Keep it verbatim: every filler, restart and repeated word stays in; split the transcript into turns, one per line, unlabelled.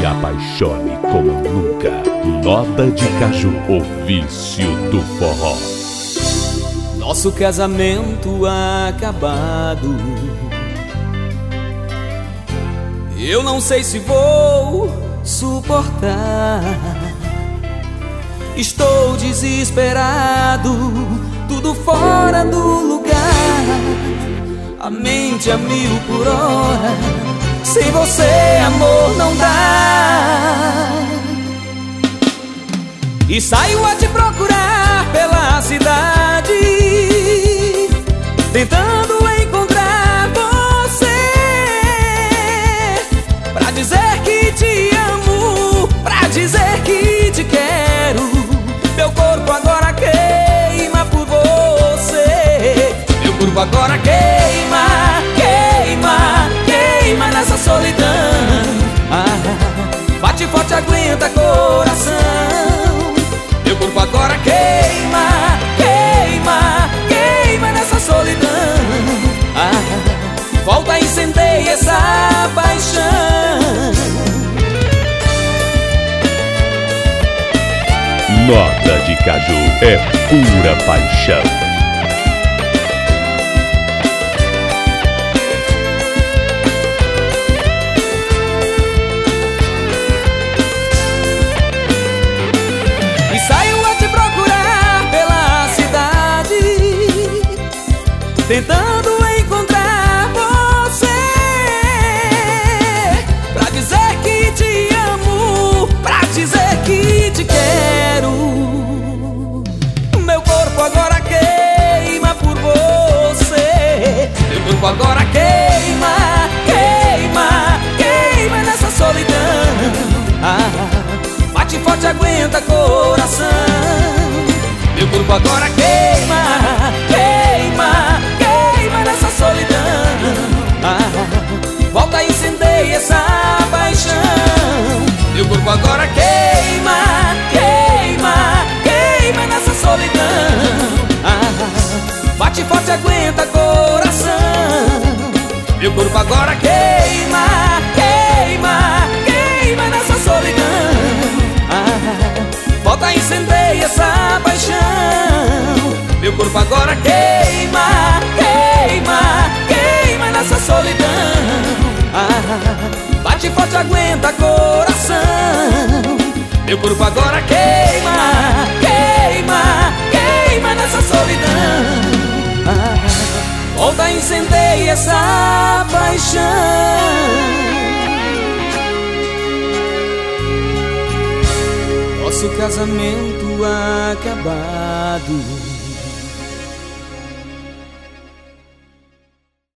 se apaixone como nunca. Nota de Caju, o vício do forró.
Nosso casamento acabado, eu não sei se vou suportar. Estou desesperado, tudo fora do lugar. A mente a mil por hora, sem você, amor, não dá. E saio a te procurar pela cidade, tentando encontrar você, pra dizer que te amo, pra dizer que te quero. Meu corpo agora queima por você. Meu corpo agora queima, queima, queima nessa solidão. Ah, bate forte, aguenta coração. Meu corpo agora queima, queima, queima nessa solidão. Ah, volta e incendeia essa paixão.
Nota de Caju é pura paixão.
E saio a te procurar pela cidade, tentando encontrar você, pra dizer que te amo, pra dizer que te quero. Meu corpo agora queima por você. Meu corpo agora queima, queima, queima nessa solidão. Ah, bate forte, aguenta coração. Meu corpo agora queima, queima, queima nessa solidão. Ah, volta e incendeia essa paixão. Meu corpo agora queima, queima, queima nessa solidão. Ah, bate forte, aguenta coração. Meu corpo agora queima, queima, queima nessa solidão. Ah, volta e incendeia essa paixão. Meu corpo agora queima, queima, queima nessa solidão. Ah, bate forte, aguenta coração. Meu corpo agora queima, queima, queima nessa solidão. Ah, volta e incendeia essa paixão. Nosso casamento acabado,